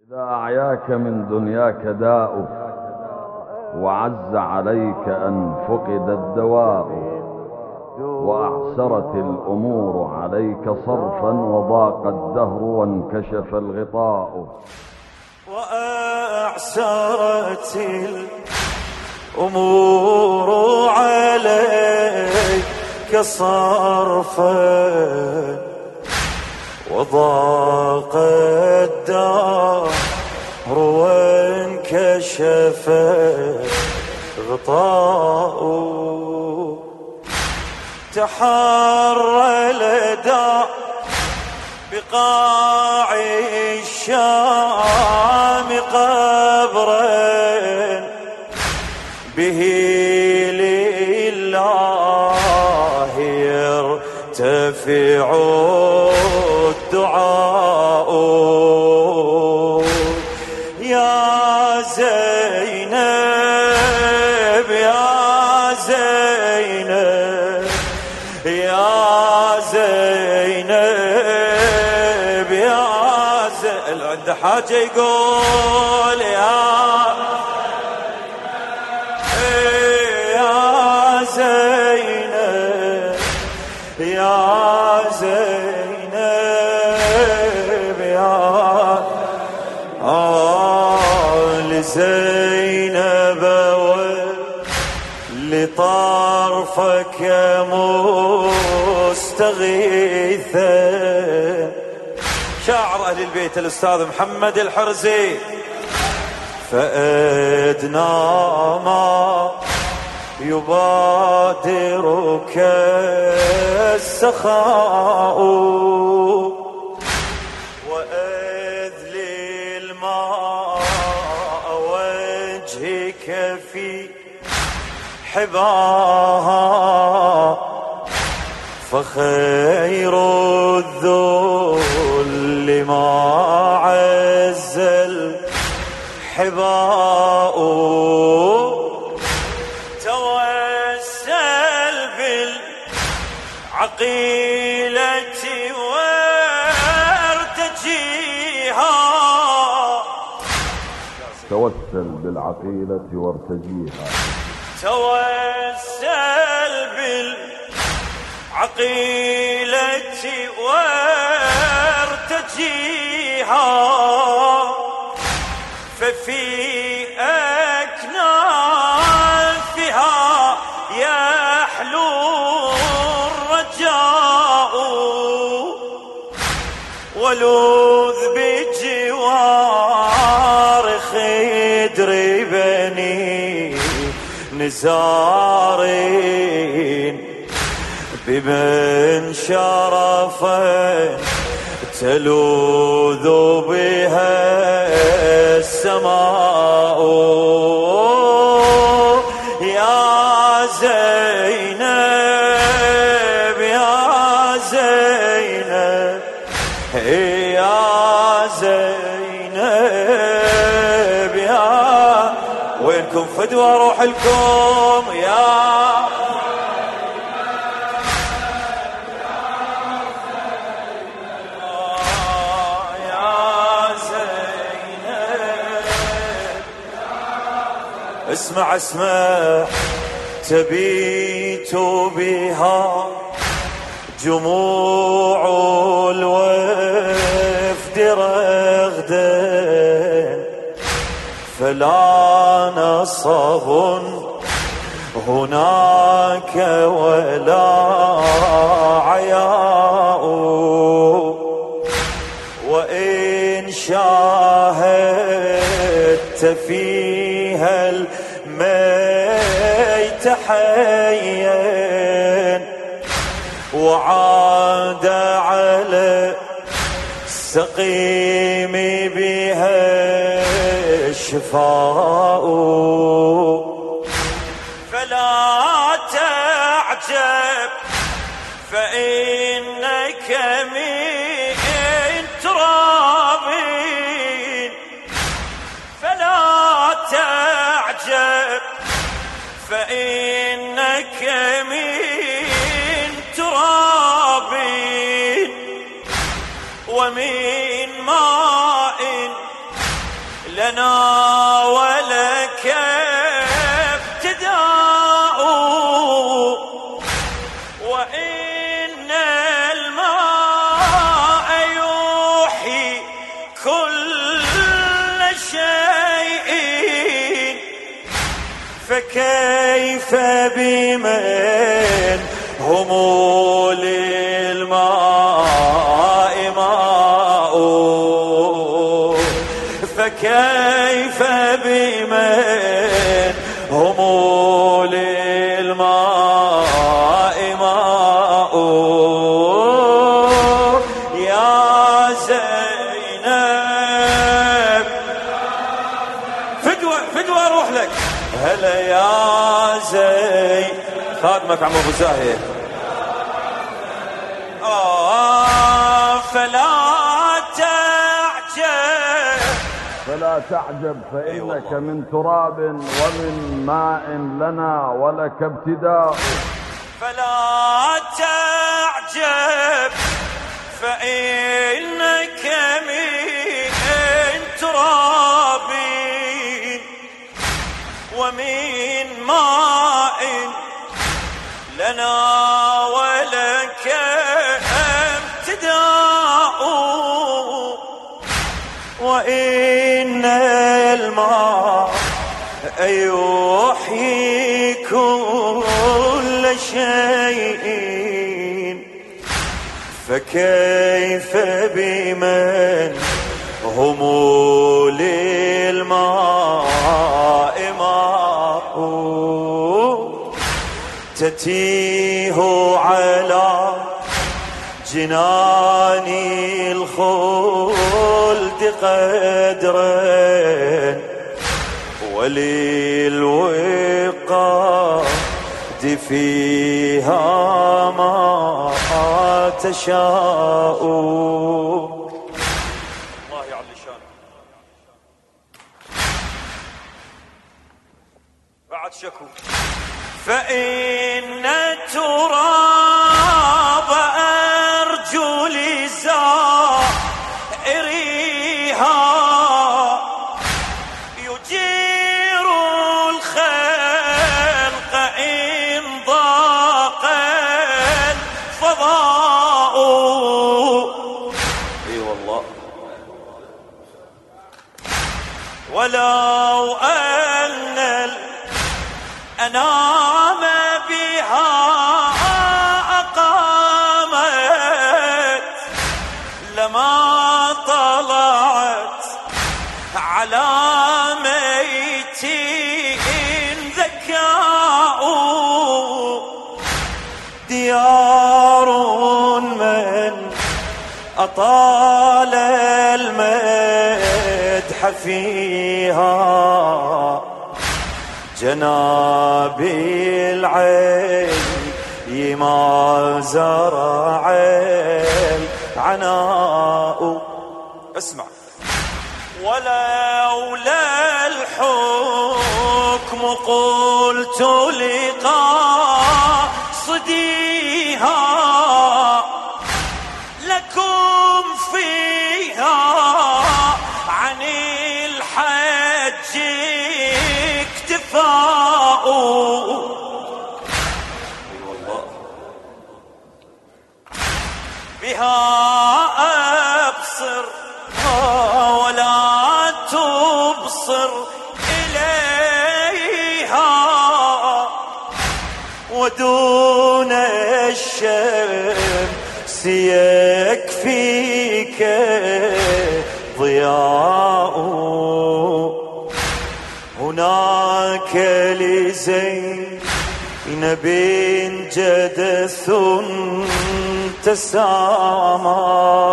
إذا أعياك من دنياك داء وعز عليك أن فقد الدواء وأعسرت الأمور عليك صرفا وضاق الدهر وانكشف الغطاء وأعسرت الأمور عليك صرفا وضاق الدهر وانكشف غطاء تحرى لدى بقاع الشام قبرا به لله يرتفع الدعاء يا زينب يا زينب يا زينب يا زينب عند حاجة يقول يا زينب يا زينب يا لزينب لطرفك مستغيثا. شاعر أهل البيت الأستاذ محمد الحرزي. فأدنى ما يبادرك السخاء وأذلي الماء وجهك في حباها فخير الذل ما عز الحباء توسل بالعقيلة وارتجيها توسل بالعقيلة وارتجيها توسل بالعقيلة وارتجيها ففي أكنافها يحلو الرجاء ولوذ بجوار خدر بني نزارين بمن شرفا تلوذ بها السماء يا زينب يا زينب يا زينب يا وينكم فدوى روح لكم يا اسمع اسمع تبيت بها جموع الوفد رغدا فلا نصب هناك ولا عياء وإن شاهدت فيها الميت حيا وعاد على السقيم بها الشفاء فلا تعجب فإنك من تراب فلا تعجب فإنك من تراب ومن ماء لنا ولك ابتداء وإن الماء يحيي كل شيء فكيف بمن هم للماء ماء فكيف بمن هم للماء ماء يا زينب فدوة اروح لك هلا يا زين خادمك عم ابو زاهر فلا تعجب فإنك من تراب ومن ماء لنا ولك ابتداء فلا تعجب فإنك من تراب ومن ماء لنا ولك ابتداء وإن الماء يحيي كل شيء فكيف بمن هم للماء ماء تتيه على جنان الخلد قدرا وللوقاد فيها ما تشاء الله يعلي شانك بعد شكو فإن التراب أرجل زائريها يجير الخلق إن ضاق الفضاء اي والله ولو أن الأنام بها أقامت لما طلعت على ميت ذكاء ديار من أطال المدح فيها جنابي العين ما زرع العناء اسمع ولولا الحكم قلت لقاصديها لكم فيها عن الحج اكتفاء بها أبصر ولا تبصر إليها ودون الشمس يكفيك ضياء هناك لزينب جدث تسامى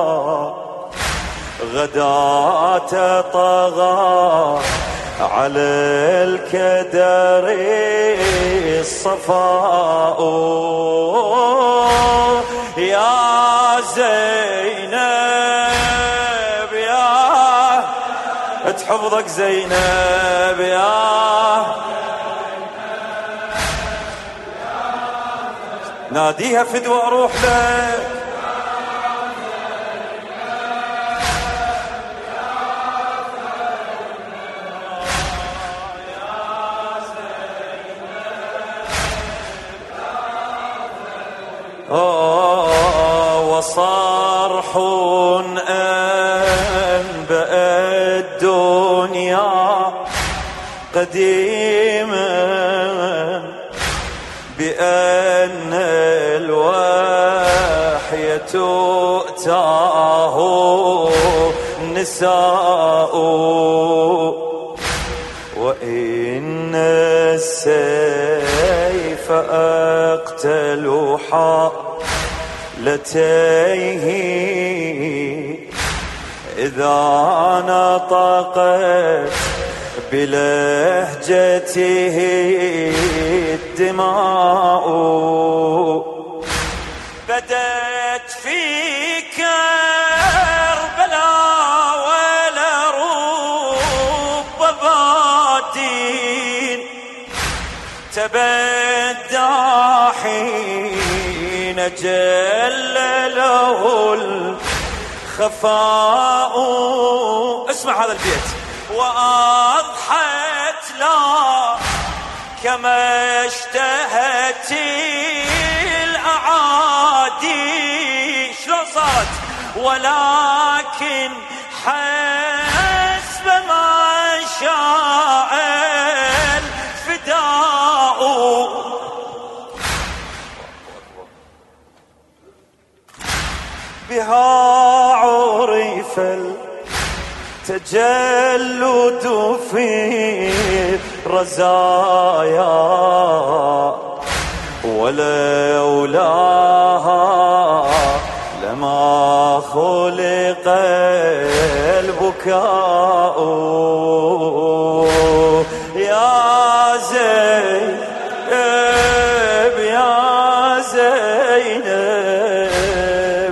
غداة طغى على الكدر الصفاء يا زينب يا تحفظك زينب يا ناديها فدوة اروح لك صرح أنبأ الدنيا قديما بأن الوحي تؤتاه نساء وإن السيف أقتل حالتيه إذا نطقت بلهجته الدماء بدت في كربلاء ولرب بادين تبدى حين جل له الخفاء. اسمع هذا البيت. وأضحت لا كما اشتهت الأعادي شلون صارت ولكن حسب ما شاء الفداء. بها عرف التجلد في الرزايا ولولاها لما خلق البكاء. يا زينب يا زينب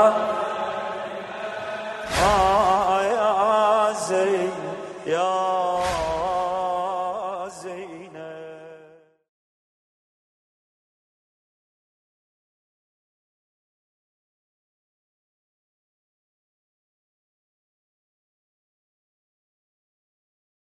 يا زين يا